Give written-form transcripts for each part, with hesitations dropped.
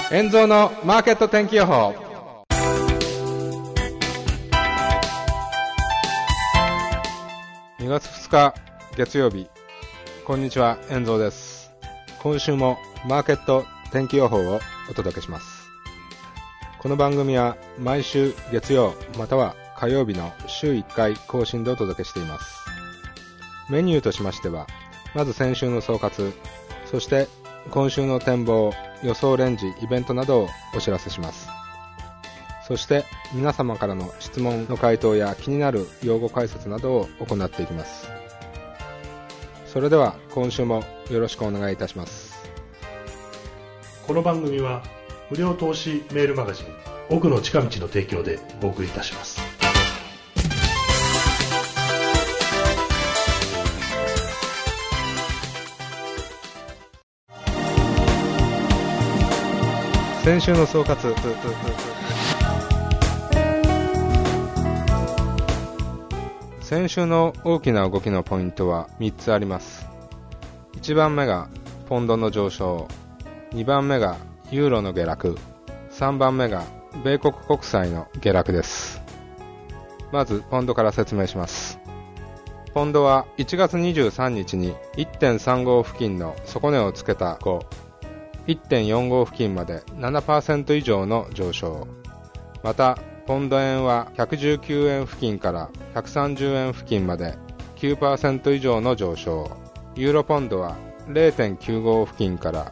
遠蔵のマーケット天気予報。2月2日月曜日、こんにちは、遠蔵です。今週もマーケット天気予報をお届けします。この番組は毎週月曜または火曜日の週1回更新でお届けしています。メニューとしましては、まず先週の総括、そして今週の展望、予想レンジ、イベントなどをお知らせします。そして皆様からの質問の回答や気になる用語解説などを行っていきます。それでは今週もよろしくお願いいたします。 この番組は無料投資メールマガジン奥の近道の提供でお送りいたします。 先週の総括。先週の大きな動きのポイントは3つあります。1番目がポンドの上昇、2番目がユーロの下落、3番目が米国国債の下落です。まずポンドから説明します。ポンドは1月23日に 1.35 付近の底値をつけた後、1.45 付近まで 7% 以上の上昇。またポンド円は119円付近から130円付近まで 9% 以上の上昇。ユーロポンドは 0.95 付近から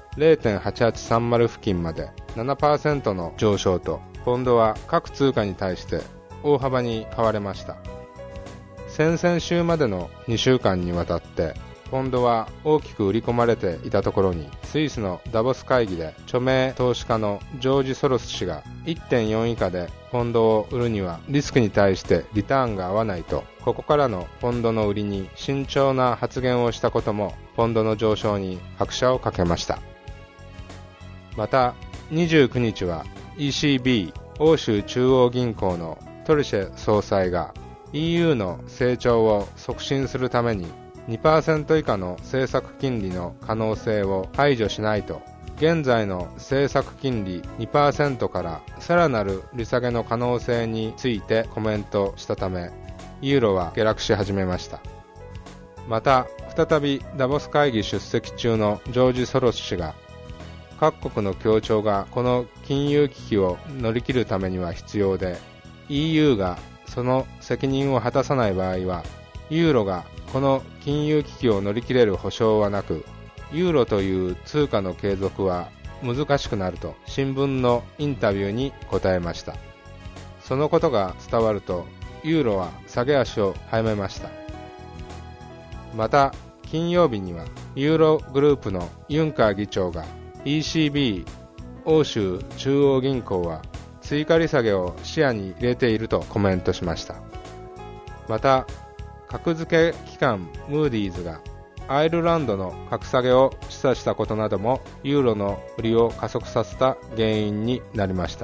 0.8830 付近まで 7% の上昇と、ポンドは各通貨に対して大幅に買われました。先々週までの2週間にわたってポンドは大きく売り込まれていたところに、スイスのダボス会議で著名投資家のジョージ・ソロス氏が 1.4 以下でポンドを売るにはリスクに対してリターンが合わないと、ここからのポンドの売りに慎重な発言をしたこともポンドの上昇に拍車をかけました。また29日は ECB 欧州中央銀行のトリシェ総裁が EU の成長を促進するために2% 以下の政策金利の可能性を排除しないと、現在の政策金利 2% からさらなる利下げの可能性についてコメントしたため、ユーロは下落し始めました。また再びダボス会議出席中のジョージ・ソロス氏が、各国の協調がこの金融危機を乗り切るためには必要で、 EU がその責任を果たさない場合はユーロがこの金融危機を乗り切れる保証はなく、ユーロという通貨の継続は難しくなると新聞のインタビューに答えました。そのことが伝わるとユーロは下げ足を早めました。また金曜日にはユーログループのユンカー議長が ECB 欧州中央銀行は追加利下げを視野に入れているとコメントしました。また格付け機関ムーディーズがアイルランドの格下げを示唆したことなどもユーロの売りを加速させた原因になりました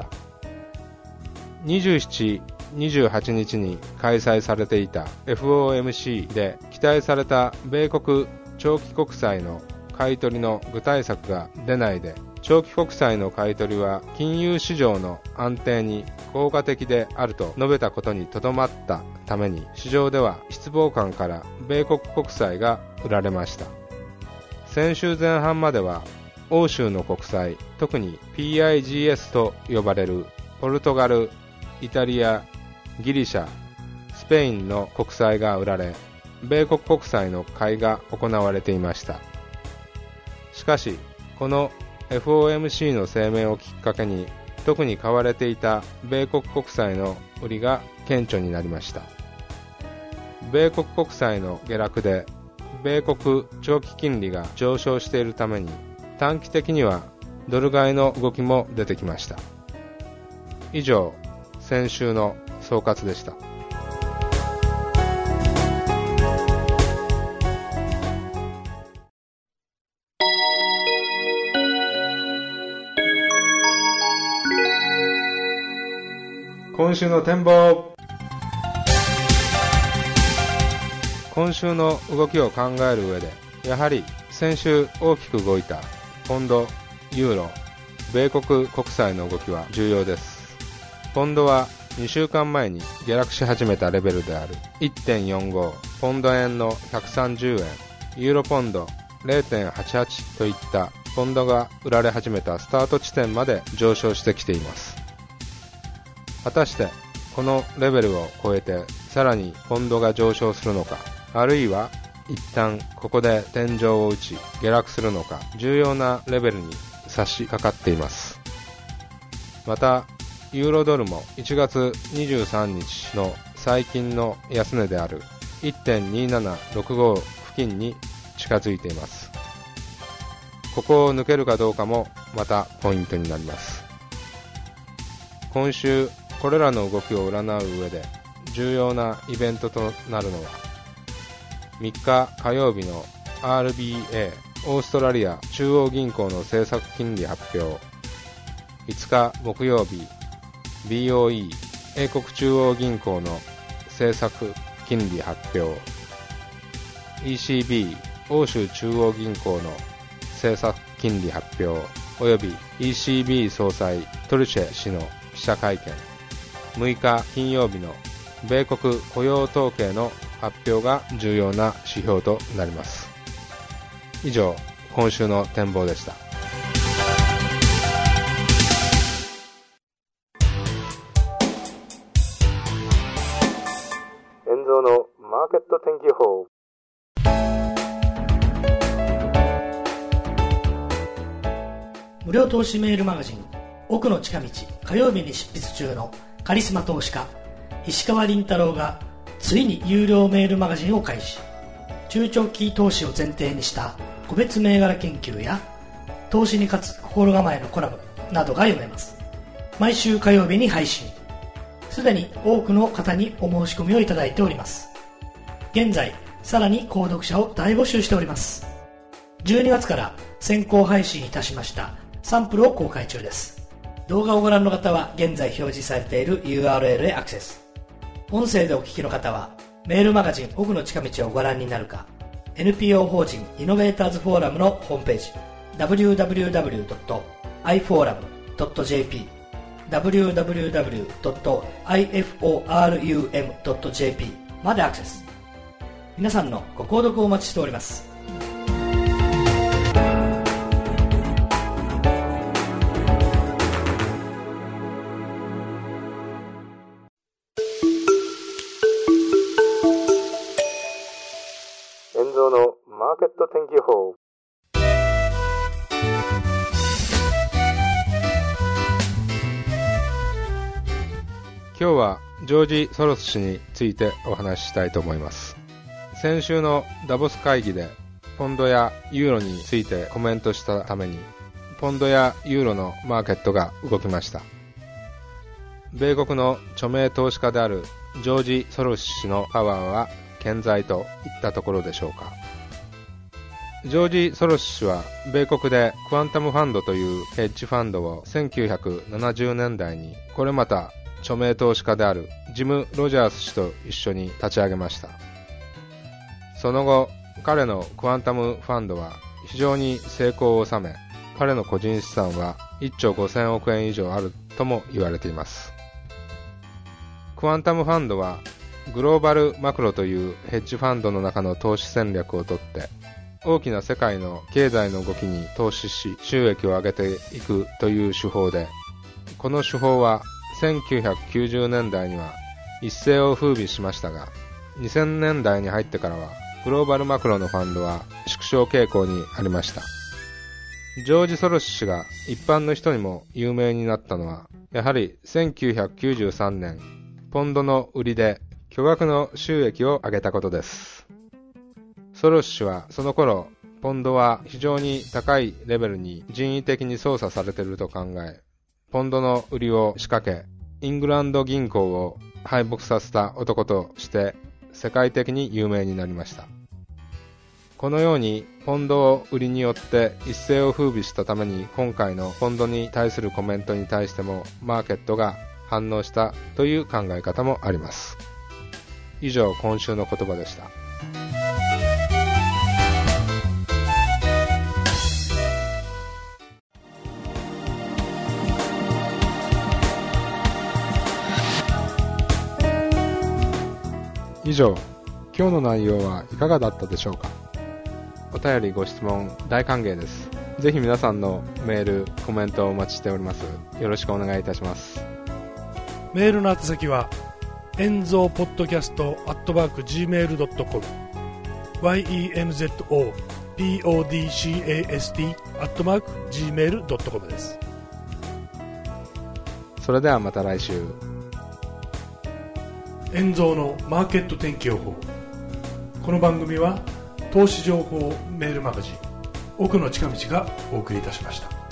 。27、28日に開催されていた FOMC で期待された米国長期国債の買い取りの具体策が出ないで、長期国債の買い取りは金融市場の安定に効果的であると述べたことにとどまったために、市場では失望感から米国国債が売られました。先週前半までは欧州の国債、特に PIGS と呼ばれるポルトガル、イタリア、ギリシャ、スペインの国債が売られ、米国国債の買いが行われていました。しかしこのFOMC の声明をきっかけに、特に買われていた米国国債の売りが顕著になりました。米国国債の下落で米国長期金利が上昇しているために、短期的にはドル買いの動きも出てきました。以上、先週の総括でした。今週の展望。今週の動きを考える上で、やはり先週大きく動いたポンド、ユーロ、 米国国債の動きは重要です。ポンドは2週間前に下落し始めたレベルである 1.45 ポンド円の130円、ユーロポンド 0.88 といったポンドが売られ始めたスタート地点まで上昇してきています。果たしてこのレベルを超えてさらにポンドが上昇するのか、あるいは一旦ここで天井を打ち下落するのか、重要なレベルに差し掛かっています。またユーロドルも1月23日の最近の安値である 1.2765 付近に近づいています。ここを抜けるかどうかもまたポイントになります。今週これらの動きを占う上で重要なイベントとなるのは、3日火曜日の RBA オーストラリア中央銀行の政策金利発表、5日木曜日BOE 英国中央銀行の政策金利発表、 ECB 欧州中央銀行の政策金利発表および ECB 総裁トルシェ氏の記者会見、6日金曜日の米国雇用統計の発表が重要な指標となります。以上、今週の展望でした。遠蔵のマーケット天気予報。 無料投資メールマガジン奥の近道、火曜日に執筆中のカリスマ投資家石川倫太郎がついに有料メールマガジンを開始。中長期投資を前提にした個別銘柄研究や投資に勝つ心構えのコラムなどが読めます。毎週火曜日に配信。すでに多くの方にお申し込みをいただいております。現在さらに購読者を大募集しております。12月から先行配信いたしましたサンプルを公開中です。動画をご覧の方は現在表示されている URL へアクセス。音声でお聞きの方はメールマガジン奥の近道をご覧になるか、 NPO 法人イノベーターズフォーラムのホームページ www.iforum.jp www.iforum.jp までアクセス。皆さんのご購読をお待ちしております。 遠蔵のマーケット天気予報。今日はジョージ・ソロス氏についてお話ししたいと思います。先週のダボス会議でポンドやユーロについてコメントしたために、ポンドやユーロのマーケットが動きました。米国の著名投資家であるジョージ・ソロス氏のパワーは健在といったところでしょうか。ジョージ・ソロス氏は米国でクアンタムファンドというヘッジファンドを1970年代にこれまた著名投資家であるジム・ロジャース氏と一緒に立ち上げました。その後、彼のクアンタムファンドは非常に成功を収め、彼の個人資産は1兆5000億円以上あるとも言われています。クアンタムファンドはグローバルマクロというヘッジファンドの中の投資戦略をとって大きな世界の経済の動きに投資し収益を上げていくという手法で、この手法は1990年代には一世を風靡しましたが、2000年代に入ってからはグローバルマクロのファンドは縮小傾向にありました。ジョージ・ソロス氏が一般の人にも有名になったのは、やはり1993年ポンドの売りで巨額の収益を上げたことです。ソロス氏はその頃ポンドは非常に高いレベルに人為的に操作されていると考え、ポンドの売りを仕掛け、イングランド銀行を敗北させた男として世界的に有名になりました。このようにポンドを売りによって一世を風靡したために、今回のポンドに対するコメントに対してもマーケットが反応したという考え方もあります。以上、今週の言葉でした。 以上、今日の内容はいかがだったでしょうか。お便りご質問大歓迎です。ぜひ皆さんのメールコメントをお待ちしております。よろしくお願いいたします。 メールの宛先は演奏ポッドキャスト@gmail.com yenzopodcast@gmail.com です。 それではまた来週。 演奏のマーケット天気予報。この番組は投資情報メールマガジン奥の近道がお送りいたしました。